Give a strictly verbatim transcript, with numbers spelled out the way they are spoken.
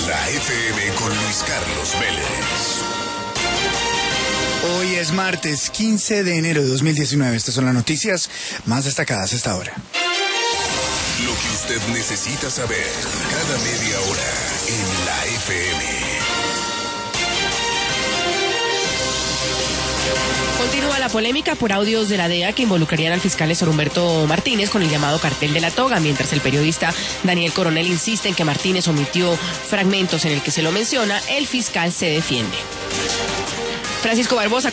En la F M con Luis Carlos Vélez. Hoy es martes quince de enero de dos mil diecinueve. Estas son las noticias más destacadas hasta ahora. Lo que usted necesita saber cada media hora en la F M. Continúa la polémica por audios de la D E A que involucrarían al fiscal Néstor Humberto Martínez con el llamado cartel de la toga, mientras el periodista Daniel Coronel insiste en que Martínez omitió fragmentos en el que se lo menciona. El fiscal se defiende. Francisco Barbosa